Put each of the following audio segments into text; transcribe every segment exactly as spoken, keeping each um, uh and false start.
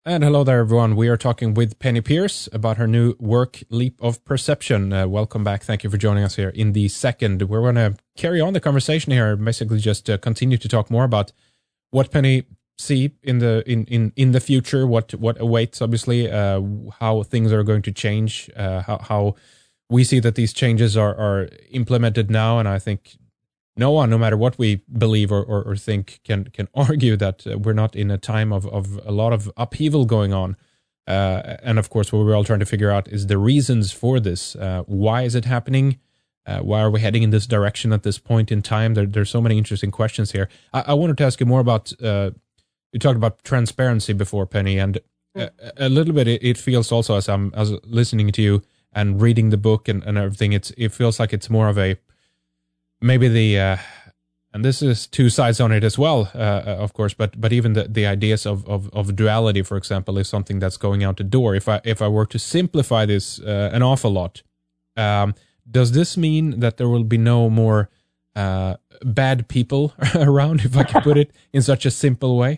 And hello there, everyone. We are talking with Penny Pearce about her new work, Leap of Perception. Uh, welcome back. Thank you for joining us here in the second. We're going to carry on the conversation here, basically just uh, continue to talk more about what Penny see in the in, in, in the future, what what awaits, obviously, uh, how things are going to change, uh, how, how we see that these changes are, are implemented now. And I think no one, no matter what we believe or, or, or think, can can argue that uh, we're not in a time of, of a lot of upheaval going on. Uh, and of course, what we're all trying to figure out is the reasons for this. Uh, why is it happening? Uh, why are we heading in this direction at this point in time? There, there's so many interesting questions here. I, I wanted to ask you more about, uh, you talked about transparency before, Penny, and a, a little bit it, it feels also as I'm as listening to you and reading the book and, and everything, it's it feels like it's more of a, maybe the, uh, and this is two sides on it as well, uh, of course, but but even the, the ideas of, of, of duality, for example, is something that's going out the door. If I if I were to simplify this uh, an awful lot, um, does this mean that there will be no more uh, bad people around, if I can put it in such a simple way?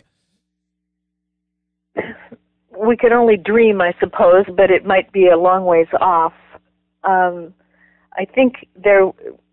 We can only dream, I suppose, but it might be a long ways off. Um, I think there...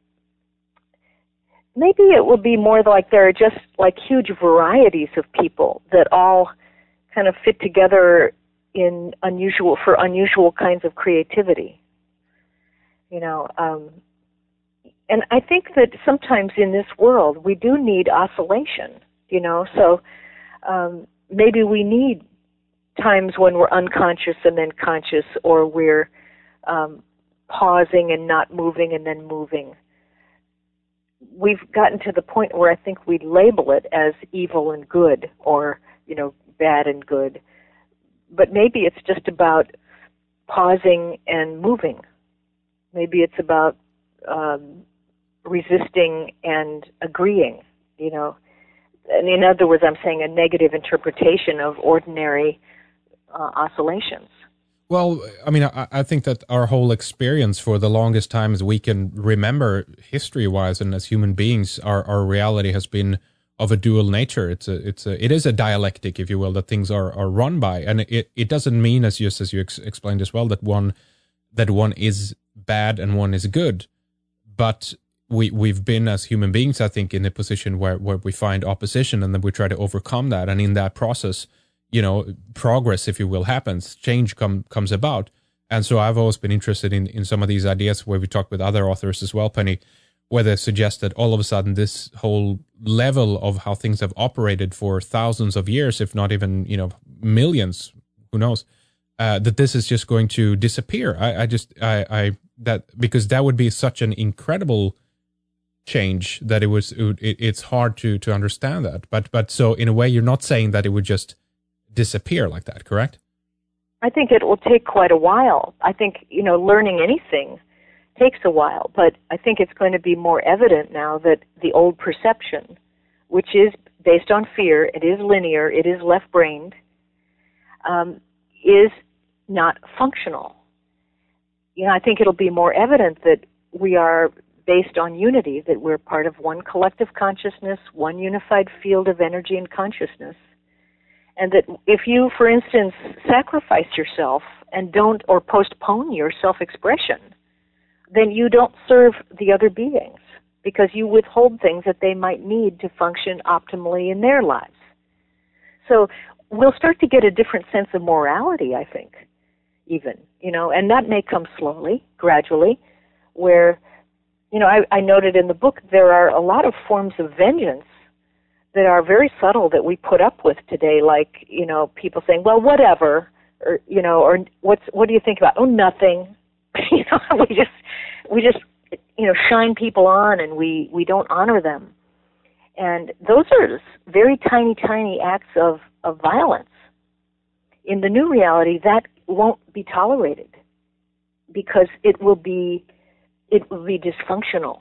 Maybe it will be more like there are just like huge varieties of people that all kind of fit together in unusual for unusual kinds of creativity. You know, um, and I think that sometimes in this world we do need oscillation. You know, so um, maybe we need times when we're unconscious and then conscious, or we're um, pausing and not moving and then moving. We've gotten to the point where I think we label it as evil and good, or, you know, bad and good. But maybe it's just about pausing and moving. Maybe it's about um, resisting and agreeing, you know. And in other words, I'm saying a negative interpretation of ordinary uh, oscillations. Well, I mean, I, I think that our whole experience for the longest times we can remember history-wise, and as human beings, our, our reality has been of a dual nature. It's a, it's a, it is a dialectic, if you will, that things are, are run by, and it, it doesn't mean, as just as you ex- explained as well, that one that one is bad and one is good. But we we've been as human beings, I think, in a position where where we find opposition, and then we try to overcome that, and in that process, you know, progress, if you will, happens, change come, comes about. And so I've always been interested in, in some of these ideas where we talk with other authors as well, Penny, where they suggest that all of a sudden this whole level of how things have operated for thousands of years, if not even, you know, millions, who knows, uh, that this is just going to disappear. I, I just, I, I, that, because that would be such an incredible change that it was, it, it's hard to, to understand that. But, but so in a way, you're not saying that it would just disappear like that, correct? I think it will take quite a while. I think, you know, learning anything takes a while, but I think it's going to be more evident now that the old perception, which is based on fear, it is linear, it is left-brained, um, is not functional. You know, I think it'll be more evident that we are based on unity, that we're part of one collective consciousness, one unified field of energy and consciousness. And that if you, for instance, sacrifice yourself and don't, or postpone your self-expression, then you don't serve the other beings, because you withhold things that they might need to function optimally in their lives. So we'll start to get a different sense of morality, I think, even, you know, and that may come slowly, gradually, where, you know, I, I noted in the book there are a lot of forms of vengeance that are very subtle that we put up with today, like, you know, people saying, well, whatever, or, you know, or what's, what do you think about, oh, nothing. You know, we just, we just, you know, shine people on, and we, we don't honor them. And those are very tiny, tiny acts of, of violence. In the new reality, that won't be tolerated, because it will be, it will be dysfunctional.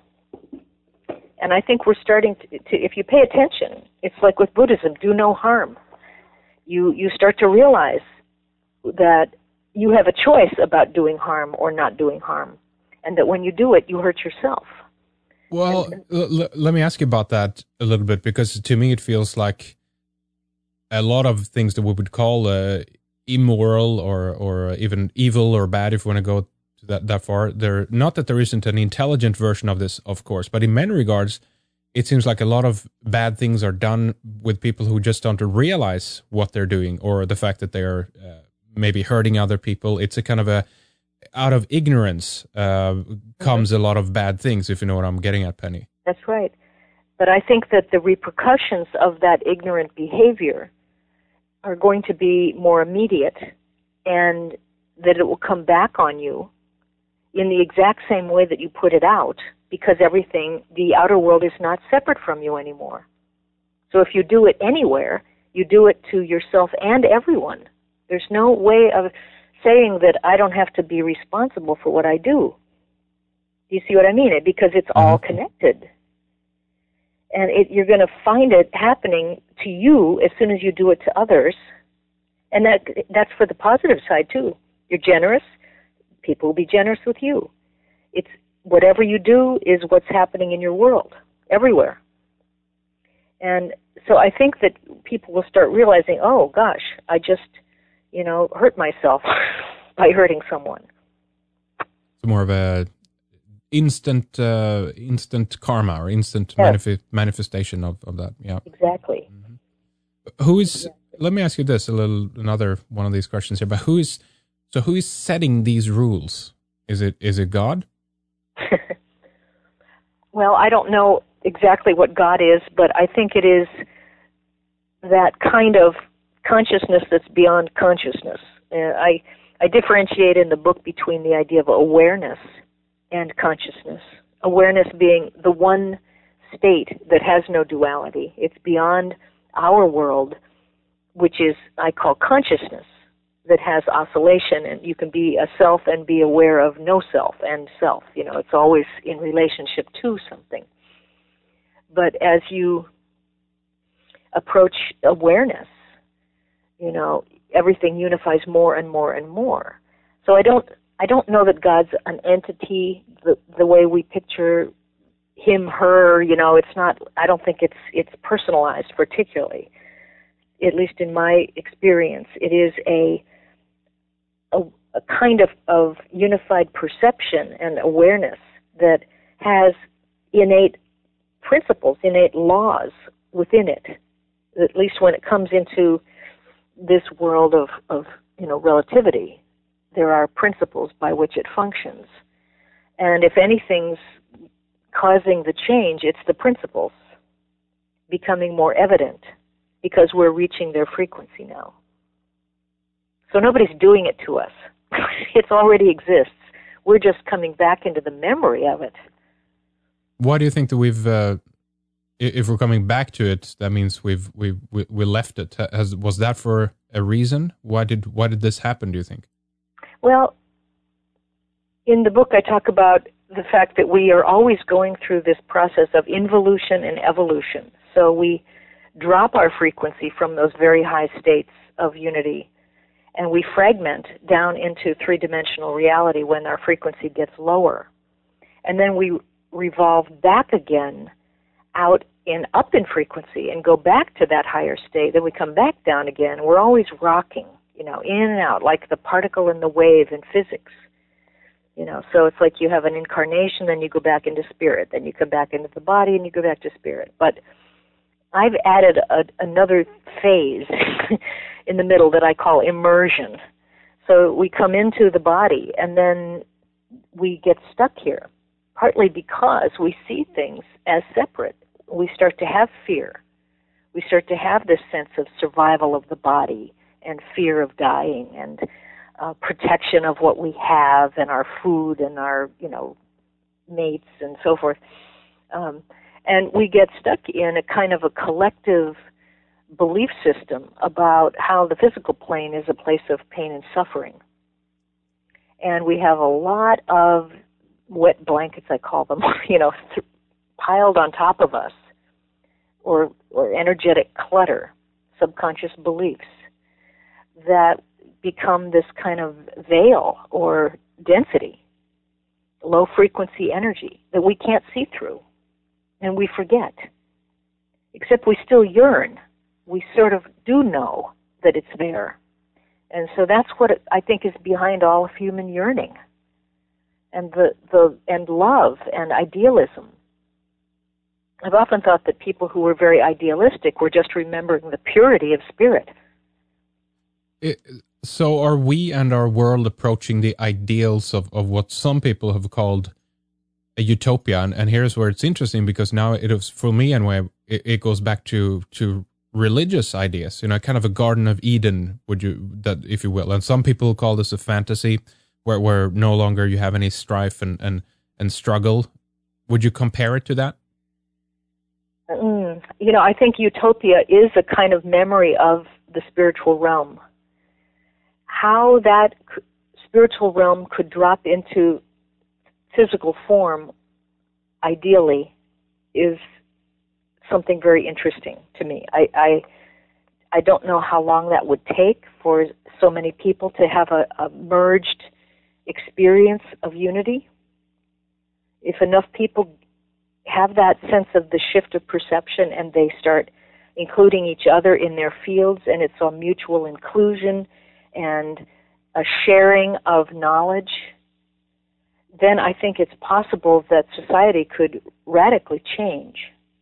And I think we're starting to, to, if you pay attention, it's like with Buddhism, do no harm. You you start to realize that you have a choice about doing harm or not doing harm, and that when you do it, you hurt yourself. Well, and, l- l- let me ask you about that a little bit, because to me it feels like a lot of things that we would call uh, immoral or or even evil or bad, if you want to go to that that far. There, not that there isn't an intelligent version of this, of course, but in many regards, it seems like a lot of bad things are done with people who just don't realize what they're doing, or the fact that they're uh, maybe hurting other people. It's a kind of a out of ignorance uh, comes mm-hmm. a lot of bad things, if you know what I'm getting at, Penny. That's right. But I think that the repercussions of that ignorant behavior are going to be more immediate, and that it will come back on you in the exact same way that you put it out, because everything, the outer world is not separate from you anymore. So if you do it anywhere, you do it to yourself and everyone. There's no way of saying that I don't have to be responsible for what I do. Do you see what I mean? Because it's all connected. And it, you're going to find it happening to you as soon as you do it to others. And that that's for the positive side, too. You're generous, people will be generous with you. It's whatever you do is what's happening in your world, everywhere. And so I think that people will start realizing, oh, gosh, I just, you know, hurt myself by hurting someone. It's more of a instant uh, instant karma or instant yes. manif- manifestation of, of that. Yeah, exactly. Mm-hmm. Who is, yeah. Let me ask you this, a little, another one of these questions here, but who is, so who is setting these rules? Is it is it God? Well, I don't know exactly what God is, but I think it is that kind of consciousness that's beyond consciousness. Uh, I I differentiate in the book between the idea of awareness and consciousness. Awareness being the one state that has no duality. It's beyond our world, which is, I call consciousness, that has oscillation, and you can be a self and be aware of no self and self. You know, it's always in relationship to something. But as you approach awareness, you know, everything unifies more and more and more. So I don't I don't know that God's an entity the the way we picture him, her, you know, it's not, I don't think it's it's personalized particularly. At least in my experience, it is a a, a kind of, of unified perception and awareness that has innate principles, innate laws within it. At least when it comes into this world of, of you know, relativity, there are principles by which it functions. And if anything's causing the change, it's the principles becoming more evident because we're reaching their frequency now. So nobody's doing it to us. It already exists. We're just coming back into the memory of it. Why do you think that we've, uh, if we're coming back to it, that means we've we we, we left it? Has, was that for a reason? Why did why did this happen, do you think? Well, in the book I talk about the fact that we are always going through this process of involution and evolution. So we drop our frequency from those very high states of unity, and we fragment down into three-dimensional reality when our frequency gets lower. And then we revolve back again out in up in frequency and go back to that higher state. Then we come back down again. We're always rocking, you know, in and out, like the particle and the wave in physics. You know, so it's like you have an incarnation, then you go back into spirit, then you come back into the body, and you go back to spirit. But I've added a, another phase in the middle that I call immersion. So we come into the body, and then we get stuck here, partly because we see things as separate. We start to have fear. We start to have this sense of survival of the body and fear of dying and Uh, protection of what we have and our food and our, you know, mates and so forth. Um, and we get stuck in a kind of a collective belief system about how the physical plane is a place of pain and suffering. And we have a lot of wet blankets, I call them, you know, th- piled on top of us, or, or energetic clutter, subconscious beliefs that become this kind of veil or density, low frequency energy that we can't see through, and we forget. Except we still yearn. We sort of do know that it's there. And so that's what it, I think is behind all of human yearning, and the, the and love and idealism. I've often thought that people who were very idealistic were just remembering the purity of spirit. It, so are we and our world approaching the ideals of, of what some people have called a utopia? And, and here's where it's interesting, because now it is, for me anyway, it, it goes back to, to religious ideas, you know, kind of a Garden of Eden, would you, that, if you will. And some people call this a fantasy where, where no longer you have any strife and, and, and struggle. Would you compare it to that? Mm, you know, I think utopia is a kind of memory of the spiritual realm. How that c- spiritual realm could drop into physical form, ideally, is something very interesting to me. I, I I don't know how long that would take for so many people to have a, a merged experience of unity. If enough people have that sense of the shift of perception and they start including each other in their fields, and it's a mutual inclusion and a sharing of knowledge, then I think it's possible that society could radically change.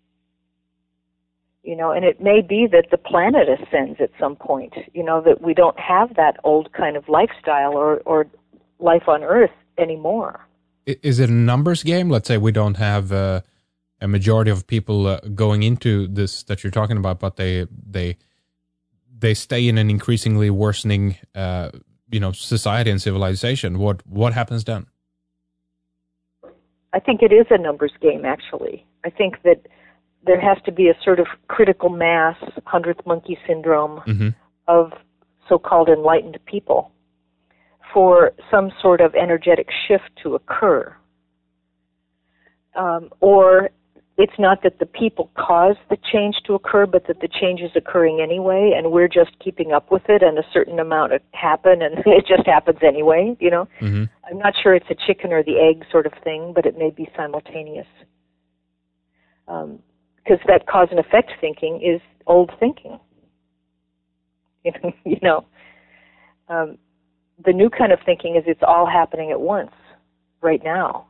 You know, and it may be that the planet ascends at some point, you know, that we don't have that old kind of lifestyle or, or life on Earth anymore. Is it a numbers game? Let's say we don't have uh, a majority of people uh, going into this that you're talking about, but they they they stay in an increasingly worsening, uh, you know, society and civilization. What what happens then? I think it is a numbers game, actually. I think that there has to be a sort of critical mass, hundredth monkey syndrome, mm-hmm. of so-called enlightened people for some sort of energetic shift to occur. Um, or it's not that the people cause the change to occur, but that the change is occurring anyway, and we're just keeping up with it, and a certain amount of happen, and it just happens anyway, you know? Mm-hmm. I'm not sure it's a chicken or the egg sort of thing, but it may be simultaneous. Um, because that cause and effect thinking is old thinking. You know, um, the new kind of thinking is it's all happening at once, right now.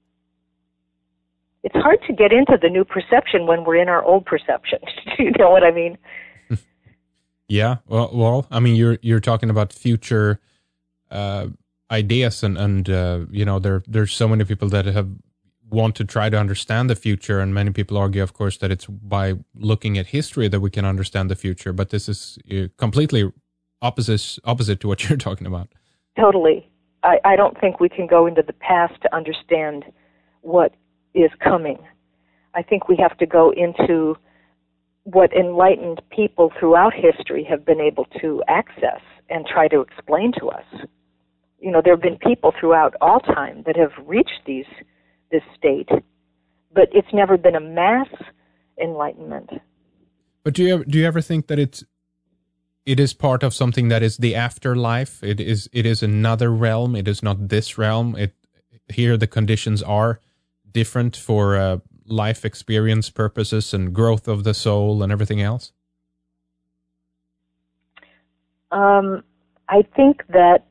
It's hard to get into the new perception when we're in our old perception. Do you know what I mean? Yeah. Well, well, I mean, you're you're talking about future uh, ideas, and and uh, you know, there there's so many people that have want to try to understand the future, and many people argue, of course, that it's by looking at history that we can understand the future. But this is uh, completely opposite opposite to what you're talking about. Totally. I, I don't think we can go into the past to understand what is coming. I think we have to go into what enlightened people throughout history have been able to access and try to explain to us. You know, there have been people throughout all time that have reached these this state, but it's never been a mass enlightenment. But do you ever, do you ever think that it's it is part of something that is the afterlife? It is it is another realm. It is not this realm. It here the conditions are different for uh, life experience purposes and growth of the soul and everything else. Um, I think that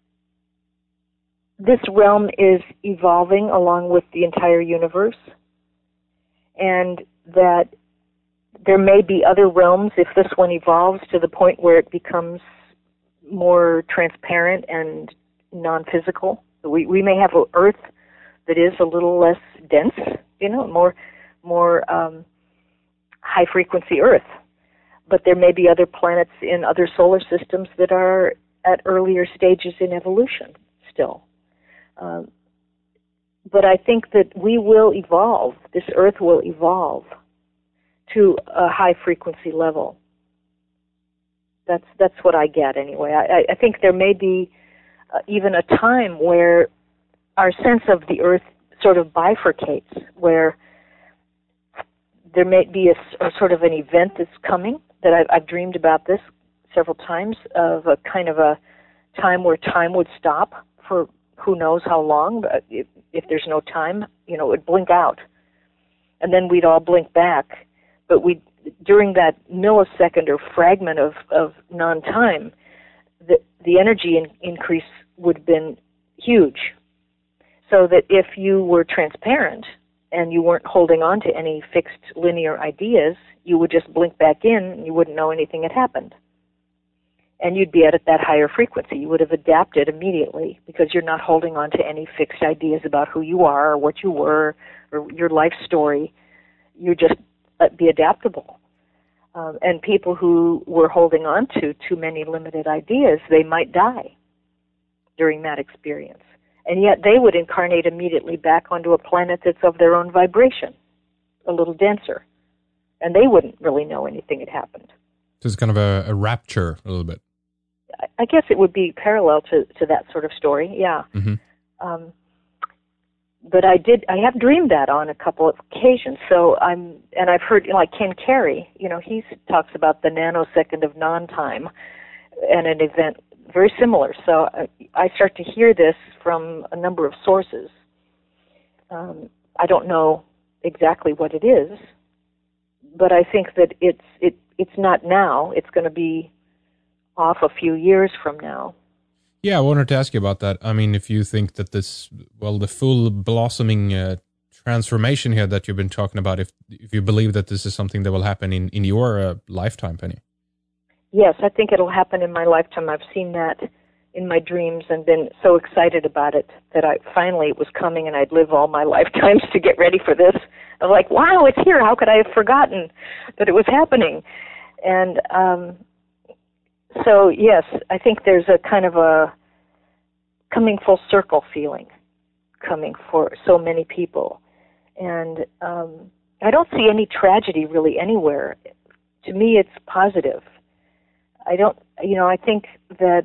this realm is evolving along with the entire universe, and that there may be other realms if this one evolves to the point where it becomes more transparent and non-physical. We we may have an Earth that is a little less dense, you know, more more um, high-frequency Earth. But there may be other planets in other solar systems that are at earlier stages in evolution still. Um, but I think that we will evolve, this Earth will evolve to a high-frequency level. That's that's what I get anyway. I, I think there may be uh, even a time where our sense of the Earth sort of bifurcates, where there may be a, a sort of an event that's coming, that I've, I've dreamed about this several times, of a kind of a time where time would stop for who knows how long, but if, if there's no time, you know, it would blink out. And then we'd all blink back. But we, during that millisecond or fragment of, of non-time, the, the energy in, increase would have been huge. So that if you were transparent and you weren't holding on to any fixed linear ideas, you would just blink back in and you wouldn't know anything had happened. And you'd be at that higher frequency. You would have adapted immediately because you're not holding on to any fixed ideas about who you are or what you were or your life story. You just be adaptable. Um, and people who were holding on to too many limited ideas, they might die during that experience. And yet they would incarnate immediately back onto a planet that's of their own vibration, a little denser. And they wouldn't really know anything had happened. So it's kind of a, a rapture a little bit. I guess it would be parallel to, to that sort of story, yeah. Mm-hmm. Um, but I did, I have dreamed that on a couple of occasions. So I'm, and I've heard, like Ken Carey, you know, he talks about the nanosecond of non-time and an event very similar. So I, I start to hear this from a number of sources. Um, I don't know exactly what it is, but I think that it's it it's not now. It's going to be off a few years from now. Yeah, I wanted to ask you about that. I mean, if you think that this, well, the full blossoming uh, transformation here that you've been talking about, if if you believe that this is something that will happen in, in your uh, lifetime, Penny. Yes, I think it'll happen in my lifetime. I've seen that in my dreams and been so excited about it that I finally it was coming and I'd live all my lifetimes to get ready for this. I'm like, wow, it's here. How could I have forgotten that it was happening? And um, so, yes, I think there's a kind of a coming full circle feeling coming for so many people. And um, I don't see any tragedy really anywhere. To me, it's positive. I don't, you know, I think that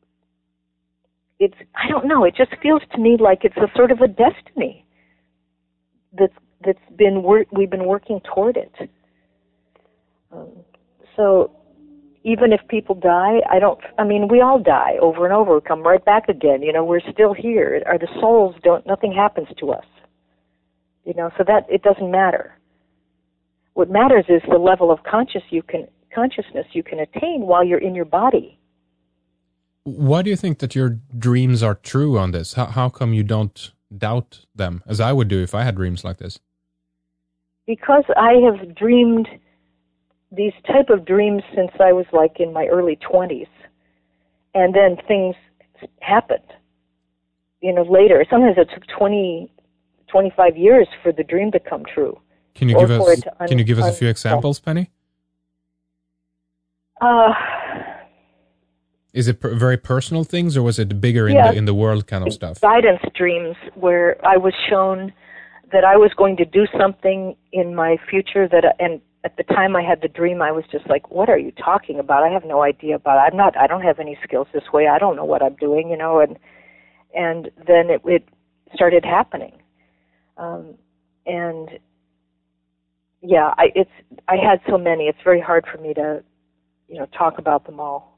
it's, I don't know, it just feels to me like it's a sort of a destiny that's, that's been, wor- we've been working toward it. Um, so even if people die, I don't, I mean, we all die over and over, come right back again, you know, we're still here. Are the souls don't, nothing happens to us, you know, so that, it doesn't matter. What matters is the level of conscious you can, consciousness you can attain while you're in your body. Why do you think that your dreams are true on this? How, how come you don't doubt them, as I would do if I had dreams like this? Because I have dreamed these type of dreams since I was like in my early twenties. And then things happened, you know, later. Sometimes it took twenty, twenty-five years for the dream to come true. Can you give us, un- can you give us a few examples, Penny? Uh, Is it per- very personal things, or was it bigger in yeah, the in the world kind of stuff? Guidance dreams where I was shown that I was going to do something in my future that, and at the time I had the dream, I was just like, "What are you talking about? I have no idea about it. I'm not. I don't have any skills this way. I don't know what I'm doing, you know." And and then it, it started happening, um, and yeah, I it's I had so many. It's very hard for me to, you know, talk about them all.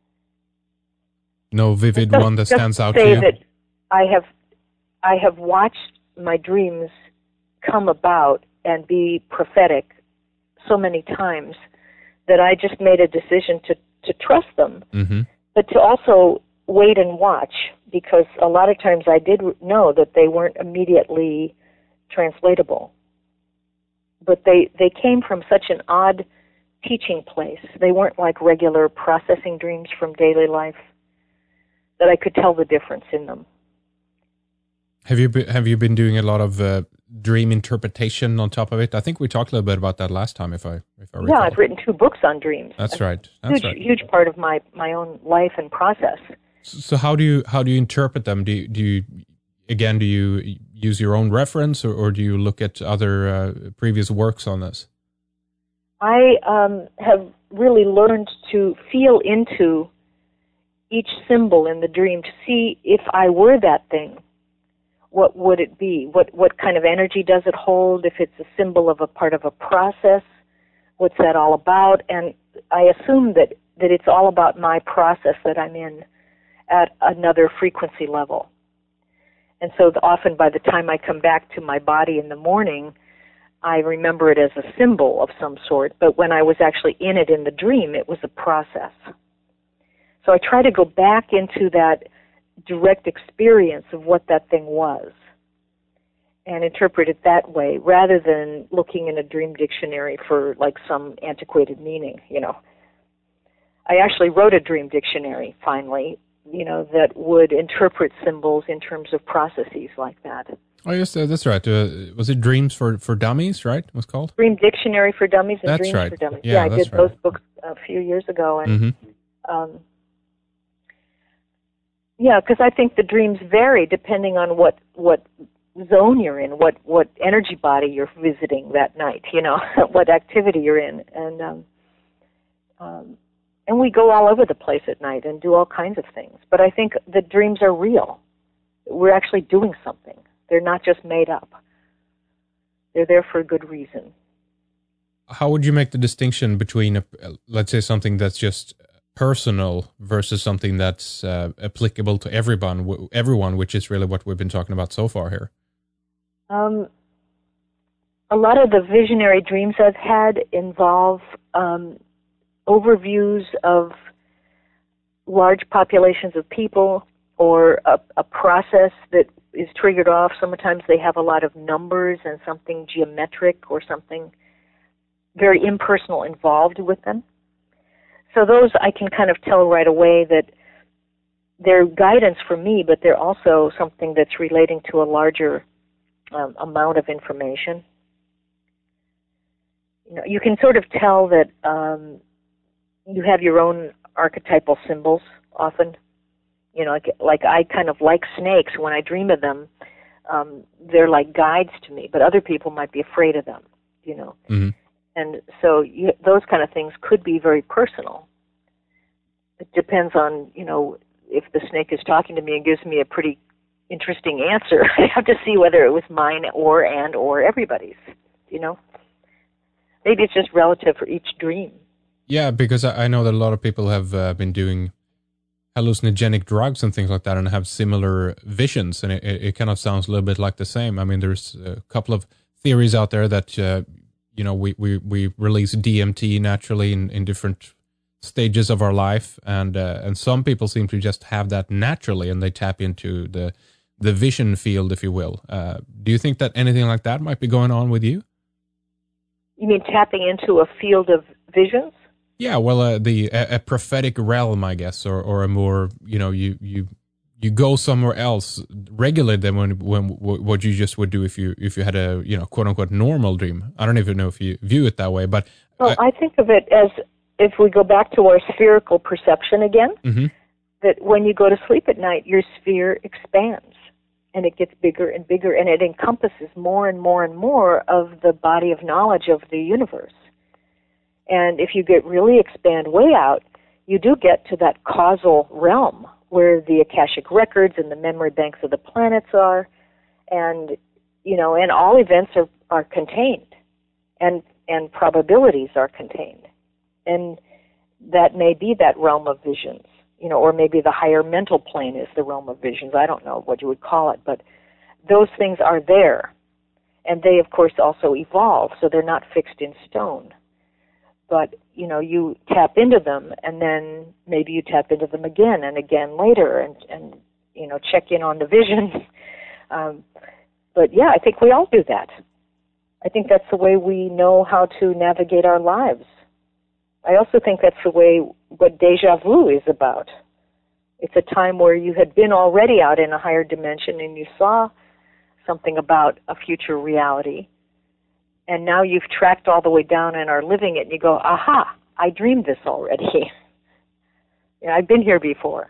No vivid just, one that stands out to say you? That I have, I have watched my dreams come about and be prophetic so many times that I just made a decision to, to trust them, mm-hmm. but to also wait and watch, because a lot of times I did know that they weren't immediately translatable. But they, they came from such an odd teaching place. They weren't like regular processing dreams from daily life, that I could tell the difference in them. Have you been, have you been doing a lot of uh, dream interpretation on top of it? I think we talked a little bit about that last time, if I if I recall. Yeah, I've written two books on dreams. That's That's right. That's huge, right. Huge part of my, my own life and process. So, so how do you how do you interpret them? Do you, do you again do you use your own reference, or, or do you look at other uh, previous works on this? I um, have really learned to feel into each symbol in the dream to see if I were that thing, what would it be? What what kind of energy does it hold? If it's a symbol of a part of a process, what's that all about? And I assume that, that it's all about my process that I'm in at another frequency level. And so the, often by the time I come back to my body in the morning, I remember it as a symbol of some sort, but when I was actually in it in the dream, it was a process. So I try to go back into that direct experience of what that thing was and interpret it that way, rather than looking in a dream dictionary for like some antiquated meaning, you know. I actually wrote a dream dictionary, finally, you know, that would interpret symbols in terms of processes like that. Oh, yes, uh, that's right. Uh, was it Dreams for, for Dummies, right? It was called? Dream Dictionary for Dummies and That's Dreams right. for Dummies. Yeah, Yeah, I that's did right. those books a few years ago. And Mm-hmm. um, yeah, because I think the dreams vary depending on what, what zone you're in, what, what energy body you're visiting that night, you know, what activity you're in. And um, um, and we go all over the place at night and do all kinds of things. But I think the dreams are real. We're actually doing something. They're not just made up. They're there for a good reason. How would you make the distinction between, a, let's say, something that's just personal versus something that's uh, applicable to everyone, everyone, which is really what we've been talking about so far here? Um, a lot of the visionary dreams I've had involve um, overviews of large populations of people, or a, a process that is triggered off. Sometimes they have a lot of numbers and something geometric or something very impersonal involved with them. So those I can kind of tell right away that they're guidance for me, but they're also something that's relating to a larger um, amount of information. You know, you can sort of tell that um, you have your own archetypal symbols often. You know, like, like I kind of like snakes. When I dream of them, um, they're like guides to me, but other people might be afraid of them, you know. Mm-hmm. And so you, those kind of things could be very personal. It depends on, you know, if the snake is talking to me and gives me a pretty interesting answer, I have to see whether it was mine or and or everybody's, you know. Maybe it's just relative for each dream. Yeah, because I, I know that a lot of people have uh, been doing hallucinogenic drugs and things like that and have similar visions, and it, it kind of sounds a little bit like the same. I mean, there's a couple of theories out there that uh, you know we, we, we release D M T naturally in, in different stages of our life, and uh, and some people seem to just have that naturally, and they tap into the the vision field, if you will. Uh, do you think that anything like that might be going on with you? You mean tapping into a field of visions? Yeah, well, uh, the a, a prophetic realm, I guess, or, or a more, you know, you you you go somewhere else, regulate them when when what you just would do if you if you had a, you know, quote unquote normal dream. I don't even know if you view it that way, but well, I, I think of it as, if we go back to our spherical perception again, mm-hmm. that when you go to sleep at night, your sphere expands and it gets bigger and bigger, and it encompasses more and more and more of the body of knowledge of the universe. And if you get really expand way out, you do get to that causal realm where the Akashic records and the memory banks of the planets are, and you know, and all events are, are contained, and and probabilities are contained, and that may be that realm of visions, you know, or maybe the higher mental plane is the realm of visions. I don't know what you would call it, but those things are there, and they of course also evolve, so they're not fixed in stone. But, you know, you tap into them, and then maybe you tap into them again and again later, and, and you know, check in on the visions. Um, but, yeah, I think we all do that. I think that's the way we know how to navigate our lives. I also think that's the way what deja vu is about. It's a time where you had been already out in a higher dimension, and you saw something about a future reality, and now you've tracked all the way down and are living it, and you go, aha, I dreamed this already. Yeah, I've been here before.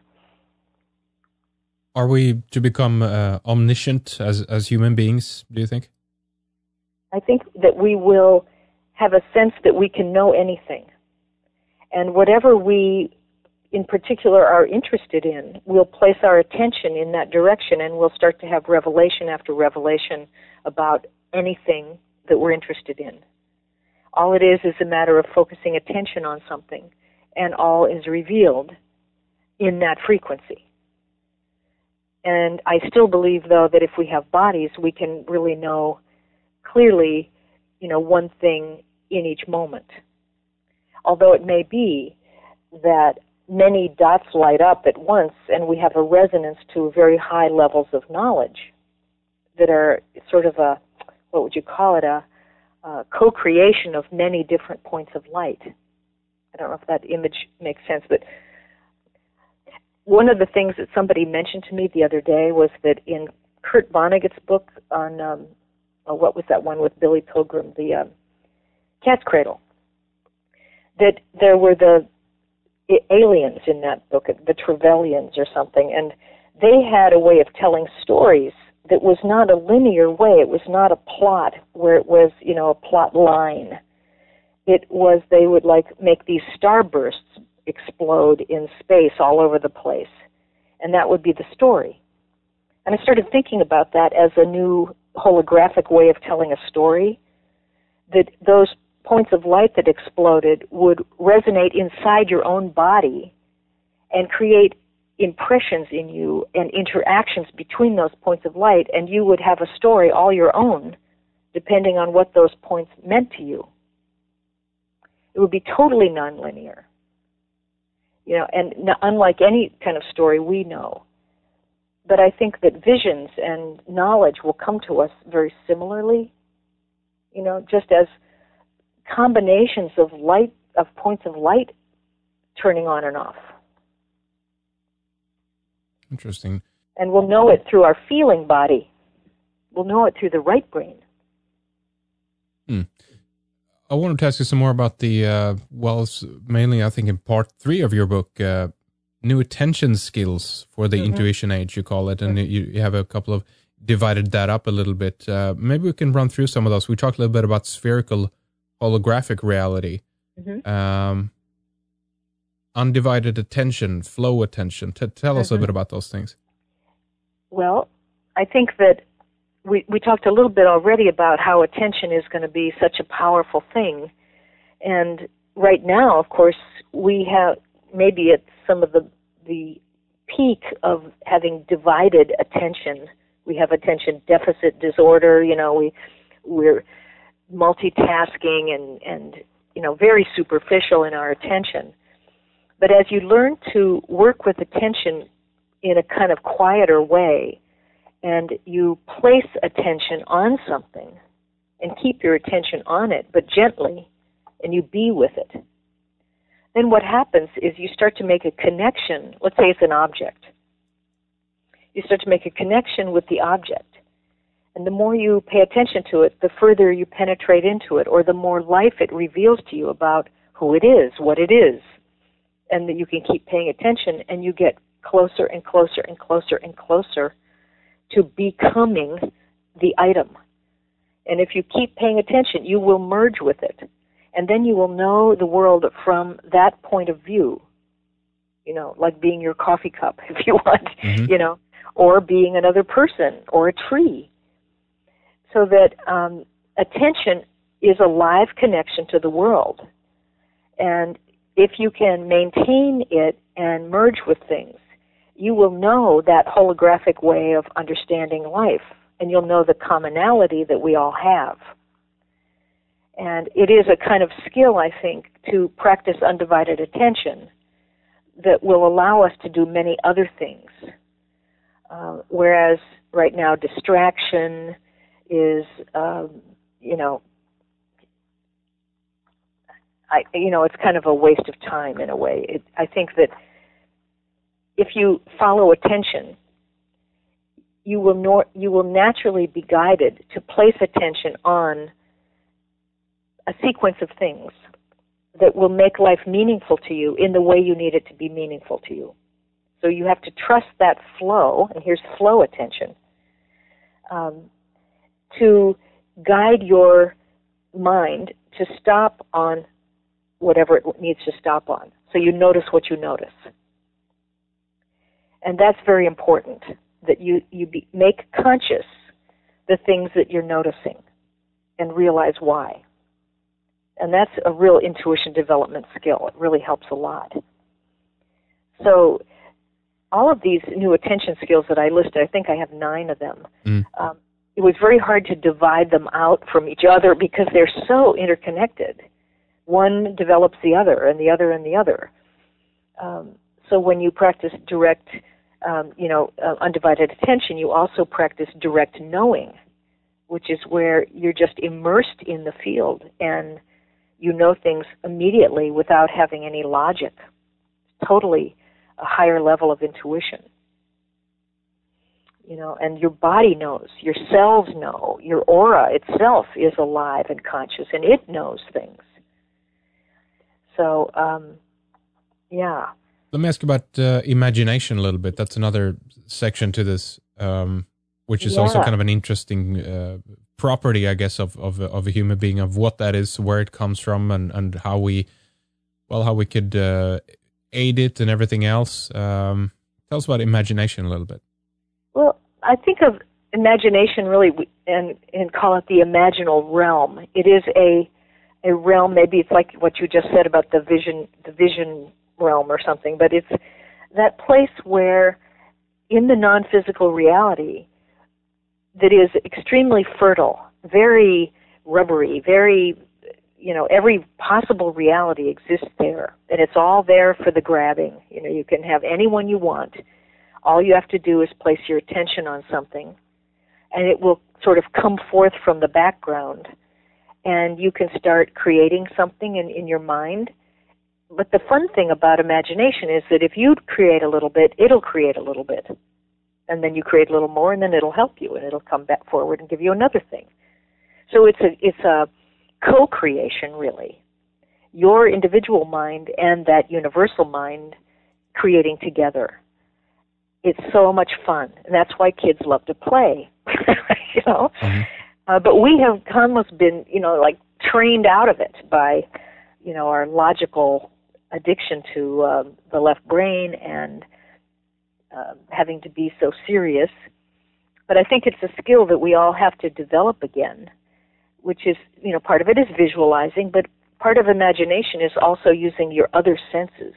Are we to become uh, omniscient as as human beings, do you think? I think that we will have a sense that we can know anything. And whatever we, in particular, are interested in, we'll place our attention in that direction, and we'll start to have revelation after revelation about anything that we're interested in. All it is is a matter of focusing attention on something, and all is revealed in that frequency. And I still believe, though, that if we have bodies, we can really know clearly, you know, one thing in each moment. Although it may be that many dots light up at once, and we have a resonance to very high levels of knowledge that are sort of a, what would you call it, a, a co-creation of many different points of light. I don't know if that image makes sense, but one of the things that somebody mentioned to me the other day was that in Kurt Vonnegut's book on, um, oh, what was that one with Billy Pilgrim, the um, Cat's Cradle, that there were the aliens in that book, the Trevelyan's or something, and they had a way of telling stories that was not a linear way. It was not a plot where it was, you know, a plot line. It was, they would like make these starbursts explode in space all over the place, and that would be the story. And I started thinking about that as a new holographic way of telling a story, that those points of light that exploded would resonate inside your own body and create impressions in you and interactions between those points of light, and you would have a story all your own depending on what those points meant to you. It would be totally nonlinear, you know, and n- unlike any kind of story we know. But I think that visions and knowledge will come to us very similarly, you know, just as combinations of light, of points of light turning on and off. Interesting. And we'll know it through our feeling body. We'll know it through the right brain. Hmm. I wanted to ask you some more about the, uh, well, it's mainly I think in part three of your book, uh, new attention skills for the mm-hmm. intuition age, you call it, and mm-hmm. you, you have a couple of, divided that up a little bit. Uh, maybe we can run through some of those. We talked a little bit about spherical holographic reality, mm-hmm. um, undivided attention, flow attention. T- tell mm-hmm. us a bit about those things. Well, I think that we, we talked a little bit already about how attention is going to be such a powerful thing. And right now, of course, we have, maybe it's some of the, the peak of having divided attention. We have attention deficit disorder, you know, we, we're multitasking and, and, you know, very superficial in our attention. But as you learn to work with attention in a kind of quieter way, and you place attention on something and keep your attention on it, but gently, and you be with it, then what happens is you start to make a connection. Let's say it's an object. You start to make a connection with the object. And the more you pay attention to it, the further you penetrate into it, or the more life it reveals to you about who it is, what it is. And that you can keep paying attention, and you get closer and closer and closer and closer to becoming the item. And if you keep paying attention, you will merge with it. And then you will know the world from that point of view. You know, like being your coffee cup, if you want, mm-hmm. you know, or being another person or a tree. So that um, attention is a live connection to the world. And if you can maintain it and merge with things, you will know that holographic way of understanding life, and you'll know the commonality that we all have. And it is a kind of skill, I think, to practice undivided attention that will allow us to do many other things. Uh, whereas right now distraction is, um, you know, I, you know, it's kind of a waste of time in a way. It, I think that if you follow attention, you will nor, you will naturally be guided to place attention on a sequence of things that will make life meaningful to you in the way you need it to be meaningful to you. So you have to trust that flow, and here's flow attention, um, to guide your mind to stop on whatever it needs to stop on. So you notice what you notice. And that's very important, that you, you be, make conscious the things that you're noticing and realize why. And that's a real intuition development skill. It really helps a lot. So all of these new attention skills that I listed, I think I have nine of them. Mm. Um, it was very hard to divide them out from each other because they're so interconnected. One develops the other, and the other and the other. Um, so when you practice direct, um, you know, uh, undivided attention, you also practice direct knowing, which is where you're just immersed in the field and you know things immediately without having any logic. Totally a higher level of intuition. You know, and your body knows, your cells know, your aura itself is alive and conscious, and it knows things. So, um, yeah. Let me ask you about uh, imagination a little bit. That's another section to this, um, which is yeah. also kind of an interesting uh, property, I guess, of, of of a human being, of what that is, where it comes from, and, and how we, well, how we could uh, aid it and everything else. Um, tell us about imagination a little bit. Well, I think of imagination really, and and call it the imaginal realm. It is a a realm. Maybe it's like what you just said about the vision, the vision realm or something. But it's that place where, in the non-physical reality, that is extremely fertile, very rubbery, very, you know, every possible reality exists there, and it's all there for the grabbing. You know, you can have anyone you want. All you have to do is place your attention on something, and it will sort of come forth from the background, and you can start creating something in, in your mind. But the fun thing about imagination is that if you create a little bit, it'll create a little bit. And then you create a little more, and then it'll help you, and it'll come back forward and give you another thing. So it's a, it's a co-creation, really. Your individual mind and that universal mind creating together. It's so much fun, and that's why kids love to play, you know. Mm-hmm. Uh, but we have almost been, you know, like trained out of it by, you know, our logical addiction to uh, the left brain and uh, having to be so serious. But I think it's a skill that we all have to develop again, which is, you know, part of it is visualizing, but part of imagination is also using your other senses.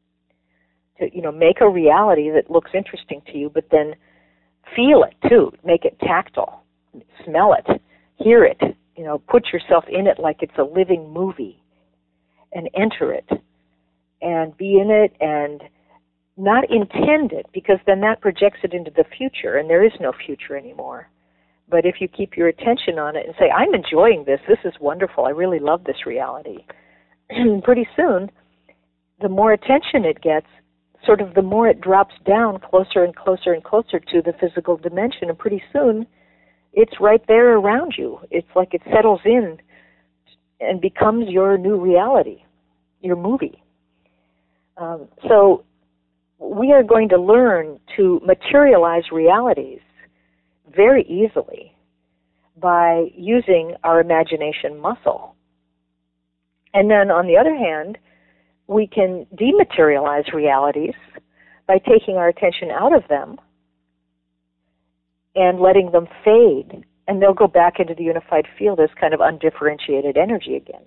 To, you know, make a reality that looks interesting to you, but then feel it too. Make it tactile. Smell it. Hear it. You know, put yourself in it like it's a living movie and enter it and be in it and not intend it, because then that projects it into the future, and there is no future anymore. But if you keep your attention on it and say, I'm enjoying this, this is wonderful, I really love this reality, pretty soon, the more attention it gets, sort of the more it drops down closer and closer and closer to the physical dimension, and pretty soon it's right there around you. It's like it settles in and becomes your new reality, your movie. Um, so we are going to learn to materialize realities very easily by using our imagination muscle. And then on the other hand, we can dematerialize realities by taking our attention out of them and letting them fade, and they'll go back into the unified field as kind of undifferentiated energy again.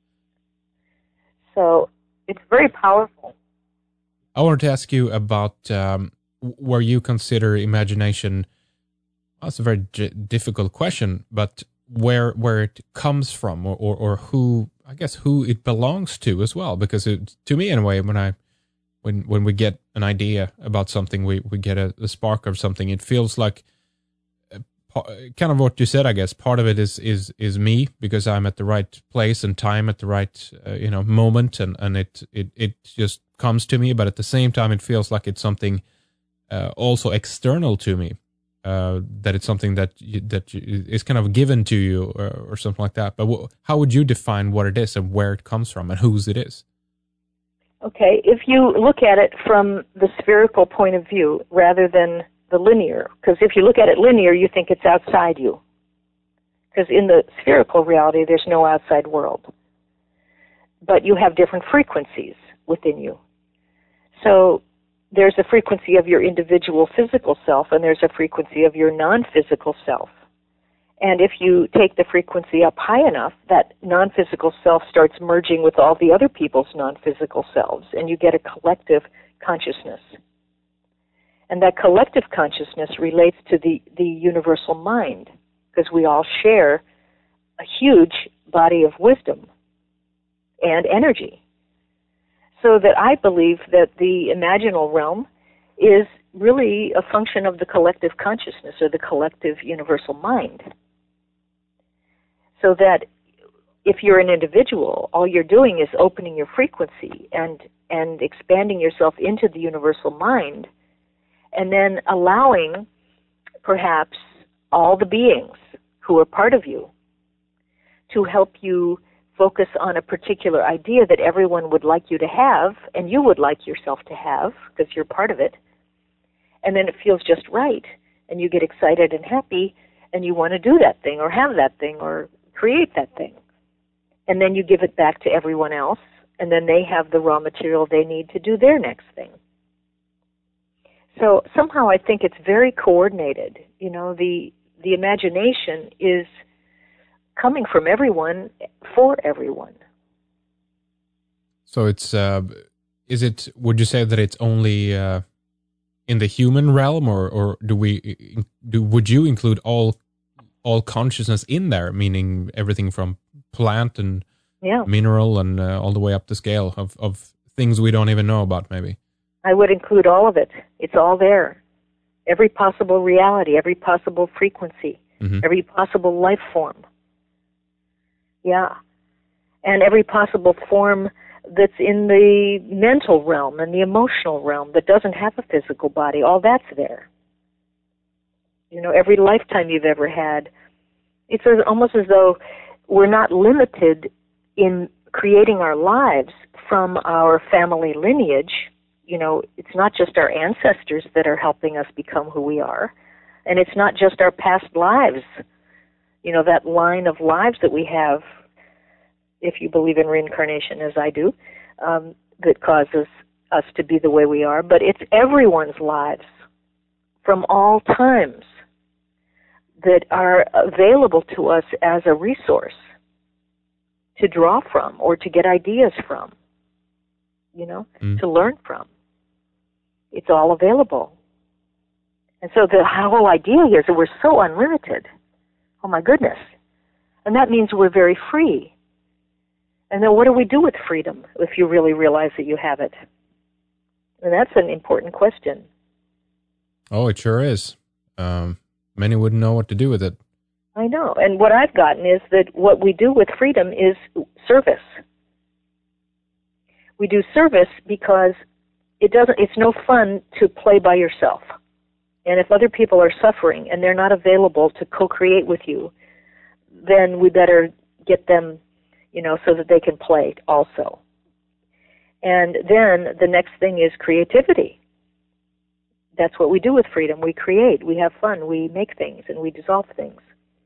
So it's very powerful. I wanted to ask you about um, where you consider imagination. Well, that's a very d- difficult question, but where where it comes from, or, or, or who, I guess, who it belongs to as well. Because it, to me, anyway, when I when when we get an idea about something, we we get a, a spark of something. It feels like kind of what you said, I guess. Part of it is is is me, because I'm at the right place and time at the right uh, you know moment, and and it it it just comes to me. But at the same time, it feels like it's something uh, also external to me. Uh, that it's something that you, that you, is kind of given to you, or, or something like that. But w- how would you define what it is and where it comes from and whose it is? Okay, if you look at it from the spherical point of view rather than the linear, because if you look at it linear, you think it's outside you. Because in the spherical reality, there's no outside world. But you have different frequencies within you. So there's a frequency of your individual physical self, and there's a frequency of your non-physical self. And if you take the frequency up high enough, that non-physical self starts merging with all the other people's non-physical selves, and you get a collective consciousness. And that collective consciousness relates to the, the universal mind, because we all share a huge body of wisdom and energy. So that I believe that the imaginal realm is really a function of the collective consciousness or the collective universal mind. So that if you're an individual, all you're doing is opening your frequency and, and expanding yourself into the universal mind, and then allowing perhaps all the beings who are part of you to help you focus on a particular idea that everyone would like you to have, and you would like yourself to have, because you're part of it. And then it feels just right, and you get excited and happy, and you want to do that thing, or have that thing, or create that thing. And then you give it back to everyone else, and then they have the raw material they need to do their next thing. So somehow I think it's very coordinated. You know, the the imagination is coming from everyone for everyone. So it's, uh, is it, would you say that it's only uh, in the human realm, or, or do we, do, would you include all, all consciousness in there, meaning everything from plant and yeah. mineral and uh, all the way up the scale of, of things we don't even know about maybe? I would include all of it. It's all there. Every possible reality, every possible frequency, mm-hmm. every possible life form. Yeah. And every possible form that's in the mental realm and the emotional realm that doesn't have a physical body, all that's there. You know, every lifetime you've ever had. It's almost as though we're not limited in creating our lives from our family lineage. You know, it's not just our ancestors that are helping us become who we are, and it's not just our past lives. You know, that line of lives that we have, if you believe in reincarnation, as I do, um, that causes us to be the way we are, but it's everyone's lives from all times that are available to us as a resource to draw from or to get ideas from, you know, mm. to learn from. It's all available. And so the whole idea here is that we're so unlimited. Oh my goodness. And that means we're very free. And then what do we do with freedom if you really realize that you have it? And that's an important question. Oh, it sure is. Um, many wouldn't know what to do with it. I know. And what I've gotten is that what we do with freedom is service. We do service because it doesn't, it's no fun to play by yourself. And if other people are suffering and they're not available to co-create with you, then we better get them, you know, so that they can play also. And then the next thing is creativity. That's what we do with freedom. We create, we have fun, we make things, and we dissolve things.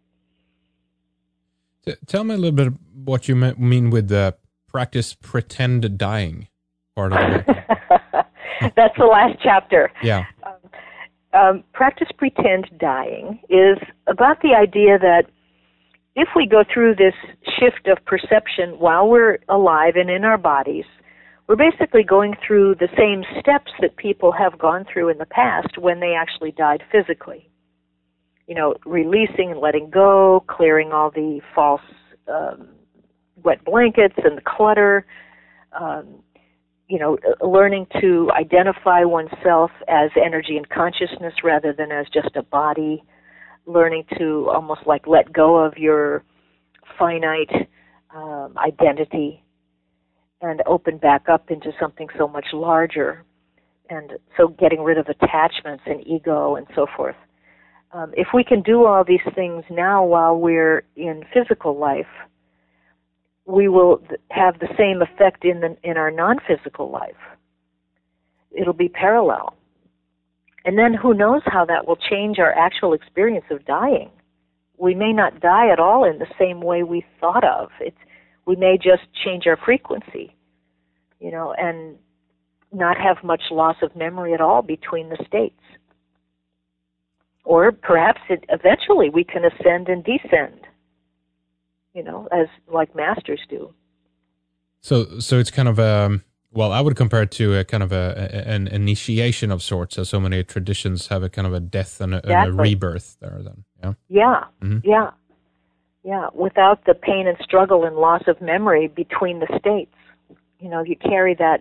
T- tell me a little bit what you mean with the practice pretend dying part of it. That's the last chapter. Yeah. Um, um, practice pretend dying is about the idea that if we go through this shift of perception while we're alive and in our bodies, we're basically going through the same steps that people have gone through in the past when they actually died physically. You know, releasing and letting go, clearing all the false um, wet blankets and the clutter, um, you know, learning to identify oneself as energy and consciousness rather than as just a body, learning to almost like let go of your finite um, identity and open back up into something so much larger. And so getting rid of attachments and ego and so forth. Um, if we can do all these things now while we're in physical life, we will th- have the same effect in the, in our non-physical life. It'll be parallel. And then who knows how that will change our actual experience of dying. We may not die at all in the same way we thought of. It's, we may just change our frequency, you know, and not have much loss of memory at all between the states. Or perhaps it, eventually we can ascend and descend, you know, as like masters do. So, so it's kind of a, well, I would compare it to a kind of a, a an initiation of sorts. So, so many traditions have a kind of a death and a, exactly. and a rebirth there. Then, yeah, yeah, mm-hmm. yeah, yeah. Without the pain and struggle and loss of memory between the states, you know, you carry that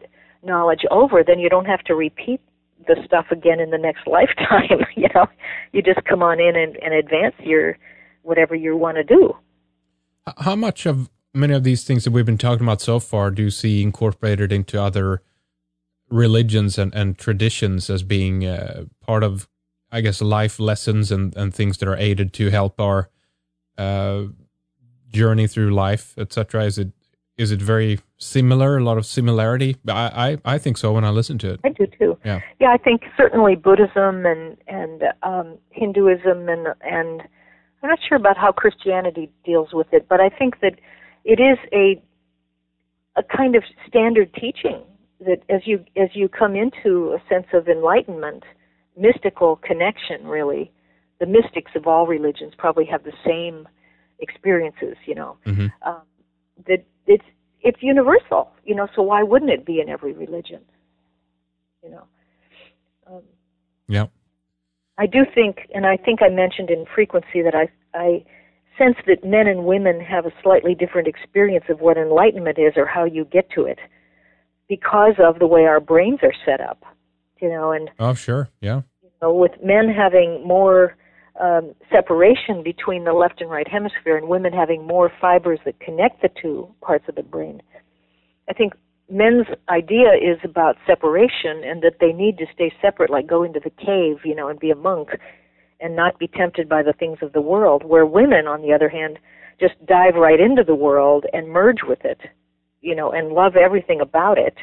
knowledge over, then you don't have to repeat the stuff again in the next lifetime. You know, you just come on in and, and advance your whatever you want to do. How much of many of these things that we've been talking about so far do you see incorporated into other religions and, and traditions as being uh, part of, I guess, life lessons and, and things that are aided to help our uh, journey through life, et cetera? Is it is it very similar? A lot of similarity? I, I I think so when I listen to it. I do too. Yeah, yeah. I think certainly Buddhism and and um, Hinduism and and I'm not sure about how Christianity deals with it, but I think that it is a a kind of standard teaching that as you as you come into a sense of enlightenment, mystical connection, really, the mystics of all religions probably have the same experiences, you know. Mm-hmm. Um, that it's it's universal, you know. So why wouldn't it be in every religion, you know? Um, yeah. I do think, and I think I mentioned in Frequency that I I sense that men and women have a slightly different experience of what enlightenment is or how you get to it, because of the way our brains are set up, you know. And oh, sure, yeah. You know, with men having more um, separation between the left and right hemisphere, and women having more fibers that connect the two parts of the brain, I think men's idea is about separation and that they need to stay separate, like go into the cave, you know, and be a monk and not be tempted by the things of the world, where women, on the other hand, just dive right into the world and merge with it, you know, and love everything about it.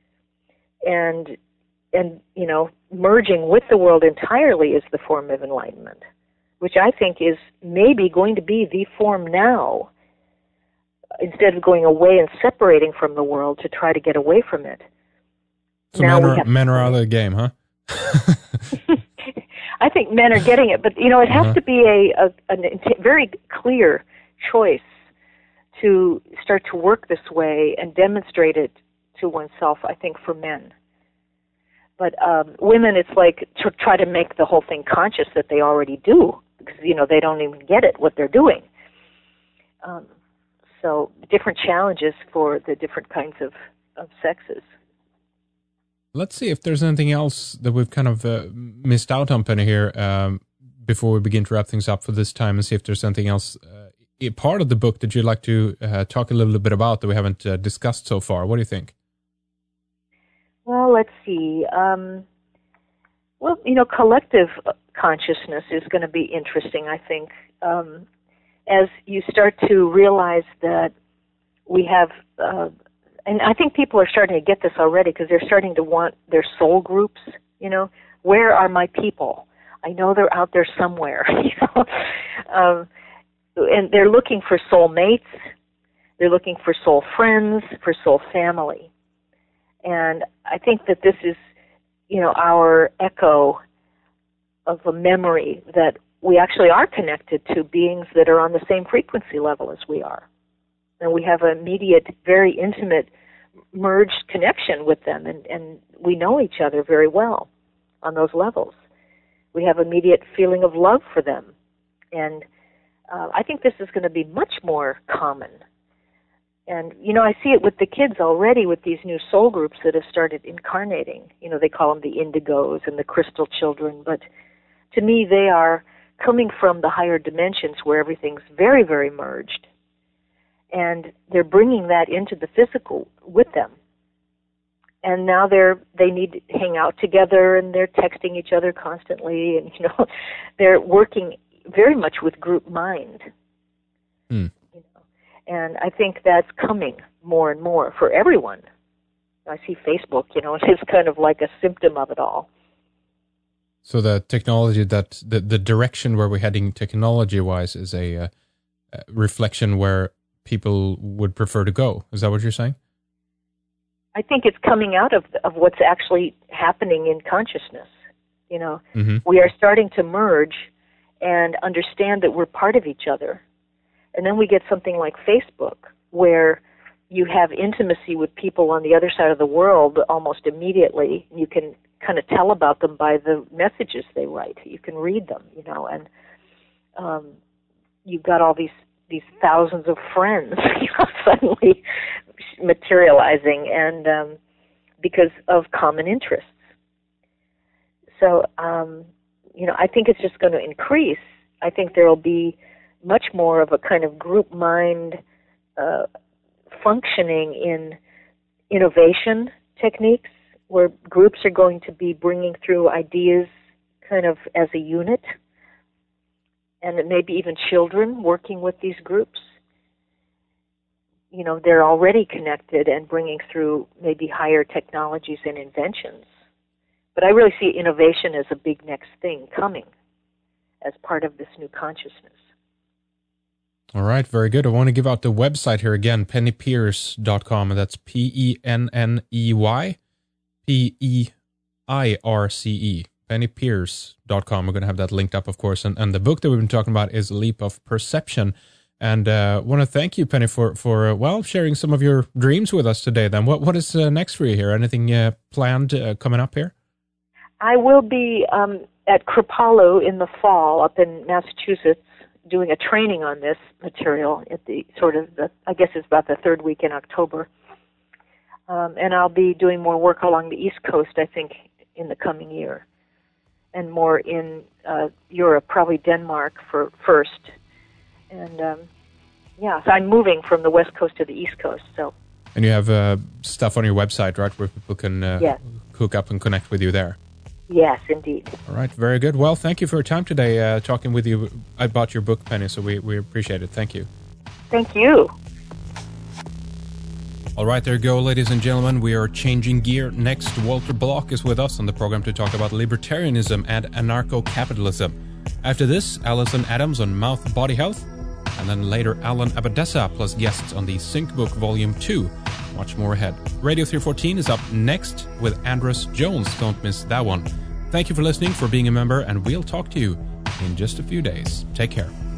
And, and you know, merging with the world entirely is the form of enlightenment, which I think is maybe going to be the form now, instead of going away and separating from the world to try to get away from it. So now men are, men are out of the game, huh? I think men are getting it, but, you know, it has uh-huh. to be a, a, a very clear choice to start to work this way and demonstrate it to oneself, I think, for men. But um, women, it's like to try to make the whole thing conscious that they already do, because, you know, they don't even get it, what they're doing. Um, so different challenges for the different kinds of, of sexes. Let's see if there's anything else that we've kind of uh, missed out on, Penny, here, um, before we begin to wrap things up for this time, and see if there's anything else, uh, a part of the book that you'd like to uh, talk a little bit about that we haven't uh, discussed so far. What do you think? Well, let's see. Um, well, you know, collective consciousness is going to be interesting, I think, um, as you start to realize that we have... Uh, And I think people are starting to get this already, because they're starting to want their soul groups, you know. Where are my people? I know they're out there somewhere, you know. Um, and they're looking for soul mates. They're looking for soul friends, for soul family. And I think that this is, you know, our echo of a memory that we actually are connected to beings that are on the same frequency level as we are. And we have an immediate, very intimate, merged connection with them, and, and we know each other very well on those levels. We have immediate feeling of love for them. And uh, I think this is going to be much more common. And, you know, I see it with the kids already, with these new soul groups that have started incarnating. You know, they call them the indigos and the crystal children, but to me they are coming from the higher dimensions where everything's very, very merged. And they're bringing that into the physical with them. And now they're they need to hang out together, and they're texting each other constantly, and you know, they're working very much with group mind. Mm. You know, and I think that's coming more and more for everyone. I see Facebook, you know, it's kind of like a symptom of it all. So the technology that the the direction where we're heading technology wise is a, uh, a reflection where people would prefer to go. Is that what you're saying? I think it's coming out of of what's actually happening in consciousness. You know, mm-hmm. We are starting to merge and understand that we're part of each other. And then we get something like Facebook, where you have intimacy with people on the other side of the world almost immediately. You can kind of tell about them by the messages they write. You can read them, you know, and um, you've got all these these thousands of friends, you know, suddenly materializing, and um, because of common interests. So, um, you know, I think it's just going to increase. I think there will be much more of a kind of group mind uh, functioning in innovation techniques, where groups are going to be bringing through ideas kind of as a unit, and maybe even children working with these groups. You know, they're already connected and bringing through maybe higher technologies and inventions. But I really see innovation as a big next thing coming as part of this new consciousness. All right, very good. I want to give out the website here again, penny peirce dot com, and that's P E N N E Y P E I R C E, penny peirce dot com. We're going to have that linked up, of course. And, and the book that we've been talking about is Leap of Perception. And I uh, want to thank you, Penny, for, for uh, well, sharing some of your dreams with us today. Then what What is uh, next for you here? Anything uh, planned uh, coming up here? I will be um, at Kripalu in the fall up in Massachusetts doing a training on this material at the sort of, the, I guess it's about the third week in October. Um, and I'll be doing more work along the East Coast, I think, in the coming year. And more in uh, Europe, probably Denmark for first. And, um, yeah, so I'm moving from the West Coast to the East Coast. So. And you have uh, stuff on your website, right, where people can uh, yes. hook up and connect with you there? Yes, indeed. All right, very good. Well, thank you for your time today, uh, talking with you about your book, Penny, so we, we appreciate it. Thank you. Thank you. All right, there you go, ladies and gentlemen. We are changing gear. Next, Walter Block is with us on the program to talk about libertarianism and anarcho-capitalism. After this, Alison Adams on Mouth Body Health, and then later Alan Abadessa plus guests on the Sync Book Volume two. Much more ahead. Radio three fourteen is up next with Andres Jones. Don't miss that one. Thank you for listening, for being a member, and we'll talk to you in just a few days. Take care.